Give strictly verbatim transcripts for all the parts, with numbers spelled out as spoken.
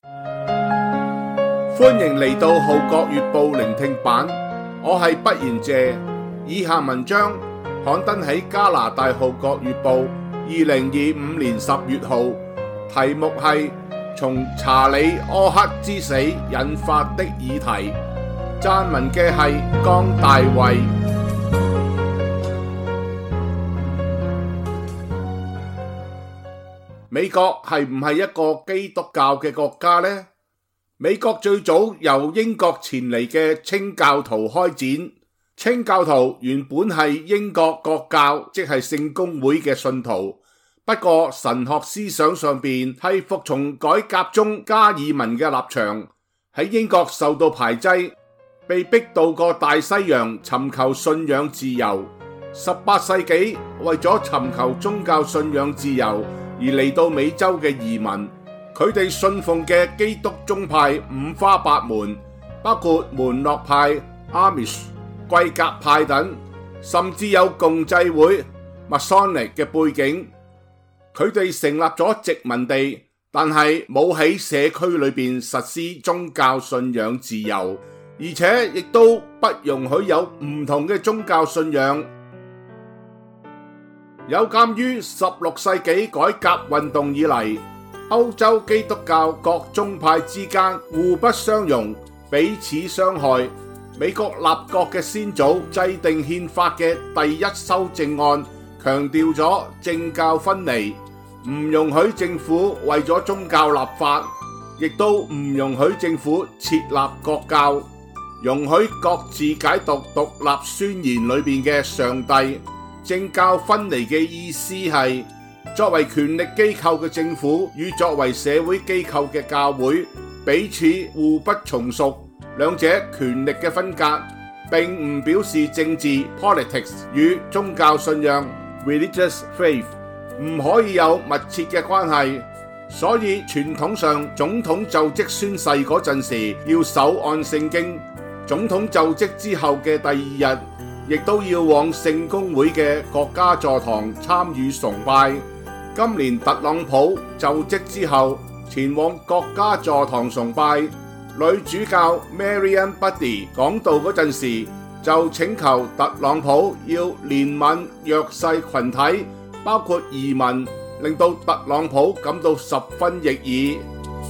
歡迎嚟到《號角月報》聆聽版，我係畢賢謝。以下文章刊登喺加拿大《號角月報》二零二五年十月號，題目係從查理柯克之死引發的議題。撰文嘅係江大衛。美國係唔係一個基督教嘅國家呢？美國最早由英國前嚟嘅清教徒開展。清教徒原本係英國國教，即係聖公會嘅信徒。不過神學思想上邊係服從改革中加爾文嘅立場，喺英國受到排擠，被逼渡過大西洋尋求信仰自由。十八世紀為咗尋求宗教信仰自由而嚟到美洲嘅移民，佢哋信奉嘅基督宗派五花八門，包括門諾派、阿米什、貴格派等，甚至有共濟會、Masonic 嘅背景。佢哋成立咗殖民地，但係冇喺社區裏邊實施宗教信仰自由，而且亦都不容許有唔同嘅宗教信仰。有鑒於十六世紀改革運動以嚟，歐洲基督教各宗派之間互不相容，彼此傷害。美國立國嘅先祖制定憲法嘅第一修正案，強調咗政教分離，唔容許政府為咗宗教立法，亦都唔容許政府設立國教，容許各自解讀獨立宣言裏邊嘅上帝。政教分離嘅意思係，作為權力機構嘅政府與作為社會機構嘅教會彼此互不從屬，兩者權力嘅分隔，並唔表示政治 politics 與宗教信仰 religious faith 唔可以有密切嘅關係。所以傳統上總統就職宣誓嗰陣時要手按聖經，總統就職之後嘅第二日亦都要往聖公會嘅國家座堂參與崇拜。今年特朗普就職之後前往國家座堂崇拜，女主教 Marianne Budde 講道嗰陣時就請求特朗普要憐憫弱勢群體，包括移民，令到特朗普感到十分逆耳。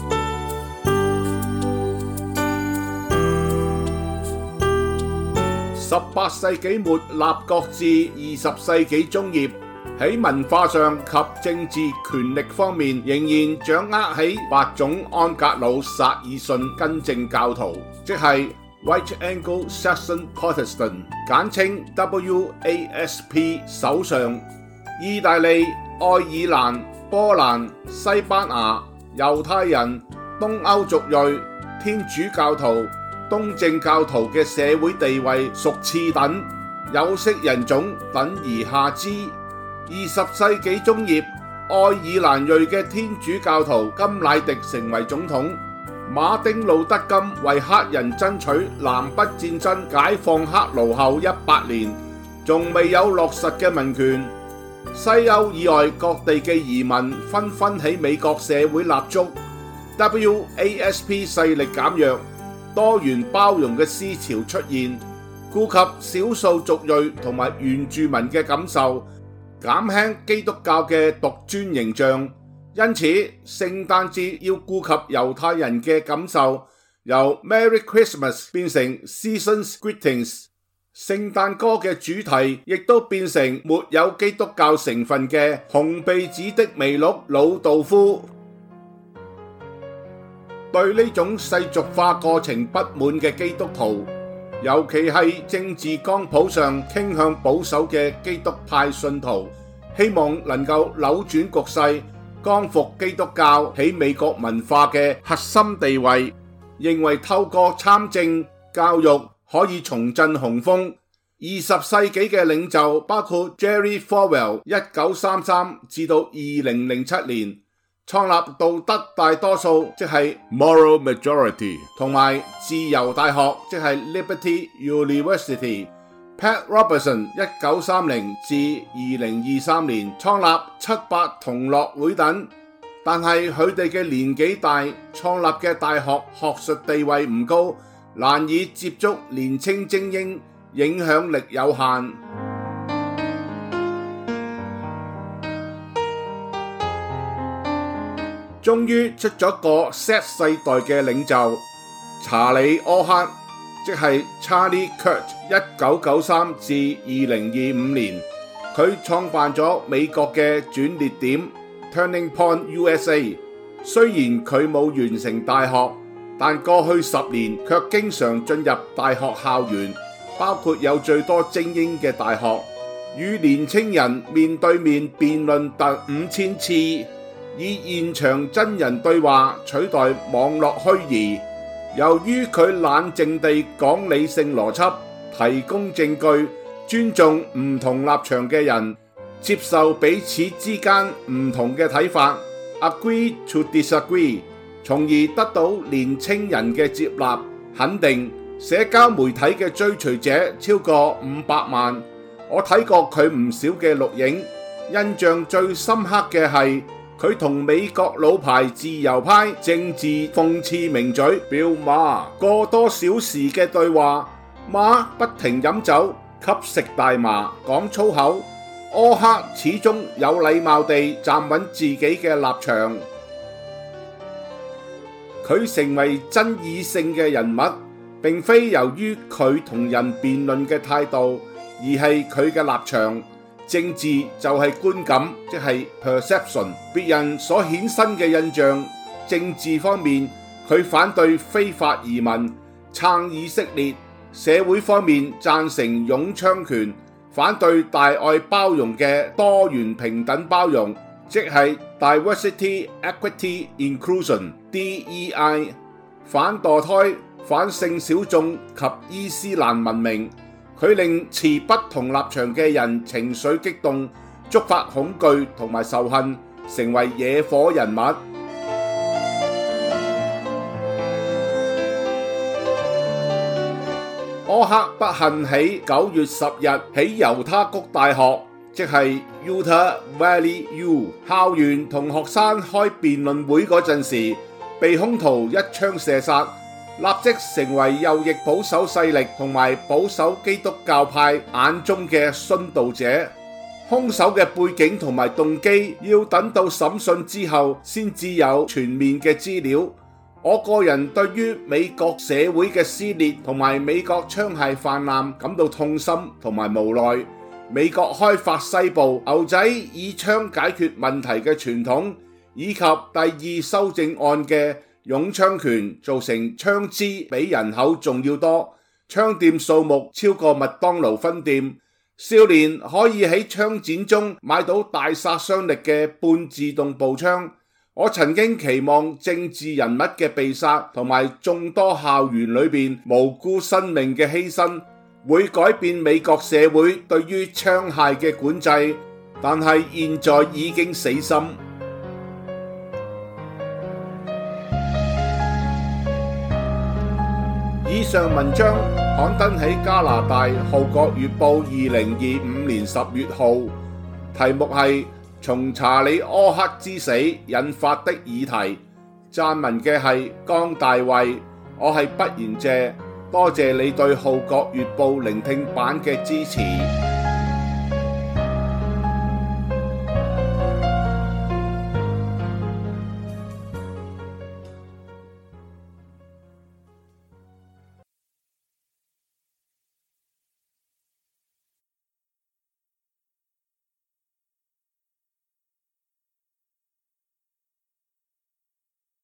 十八世紀末立國至二十世紀中葉，喺文化上及政治權力方面仍然掌握喺白種安格魯薩爾遜根正教徒，即係 White Anglo-Saxon Protestant， 簡稱 W A S P 手上。意大利、愛爾蘭、波蘭、西班牙、猶太人、東歐族裔、天主教徒、東正教徒嘅社會地位屬次等，有色人種等而下之。二十世紀中葉，愛爾蘭裔嘅天主教徒甘迺迪成為總統。馬丁路德金為黑人爭取南北戰爭解放黑奴後一百年，仲未有落實嘅民權。西歐以外各地嘅移民紛紛喺美國社會立足。W A S P 勢力減弱，多元包容嘅思潮出現，顧及少數族裔同埋原住民嘅感受，減輕基督教嘅獨尊形象。因此聖誕節要顧及猶太人嘅感受，由 Merry Christmas 變成 Season's Greetings。聖誕歌嘅主題亦都變成沒有基督教成分嘅紅鼻子的麋鹿魯道夫。對呢種世俗化過程不滿嘅基督徒，尤其係政治光譜上傾向保守嘅基督派信徒，希望能夠扭轉局勢，光復基督教喺美國文化嘅核心地位，認為透過參政教育可以重振雄風。二十世紀嘅領袖包括 Jerry Falwell 一九三三至到二零零七年創立道德大多數，即係 Moral Majority， 同埋自由大學，即係 Liberty University。Pat Robertson 一九三零至二零二三年創立七八同樂會等。 但係佢哋嘅年紀大，創立嘅大學學術地位唔高，難以接觸年青精英，影響力有限。終於出咗個 Z 世代嘅領袖查理柯克，即係 Charlie Kirk。一九九三至二零二五年，佢創辦咗美國嘅轉捩點 Turning Point U S A。雖然佢冇完成大學，但過去十年卻經常進入大學校園，包括有最多精英嘅大學，與年青人面對面辯論達五千次，以現場真人對話取代網絡虛擬。由於佢冷靜地講理性邏輯，提供證據，尊重唔同立場嘅人，接受彼此之間唔同嘅睇法 ，agree to disagree， 從而得到年青人嘅接納肯定。社交媒體嘅追隨者超過五百萬，我睇過佢唔少嘅錄影，印象最深刻嘅係佢同美國老牌自由派政治諷刺名嘴 Bill Maher 個多小時嘅對話。馬不停飲酒、吸食大麻、講粗口，柯克始終有禮貌地站穩自己嘅立場。佢成為爭議性嘅人物，並非由於佢同人辯論嘅態度，而係佢嘅立場。政治就係觀感，即係 perception， 別人所衍生嘅印象。政治方面，佢反對非法移民，撐以色列；社會方面贊成擁槍權，反對大愛包容嘅多元平等包容，即係 diversity equity inclusion D E I， 反墮胎，反性小眾及伊斯蘭文明。佢令持不同立場嘅人情緒激動，觸發恐懼同埋仇恨，成為惹火人物。柯克不幸喺九月十日喺猶他谷大學，即係 Utah Valley U 校園同學生開辯論會嗰陣時，被兇徒一槍射殺。立即成為右翼保守勢力同埋保守基督教派眼中嘅殉道者。兇手嘅背景同埋動機要等到審訊之後先至有全面嘅資料。我個人對於美國社會嘅撕裂同埋美國槍械泛濫感到痛心同埋無奈。美國開發西部牛仔以槍解決問題嘅傳統，以及第二修正案嘅擁槍權造成槍支比人口仲要多，槍店數目超過麥當勞分店，少年可以喺槍展中買到大殺傷力嘅半自動步槍。我曾經期望政治人物嘅被殺同埋眾多校園裏邊無辜生命嘅犧牲會改變美國社會對於槍械嘅管制，但係現在已經死心。以上文章刊登喺加拿大《號角月報》二零二五年十月號，題目係從查理柯克之死引發的議題。撰文嘅係江大衛，我係畢賢謝，多謝你對《號角月報》聆聽版嘅支持。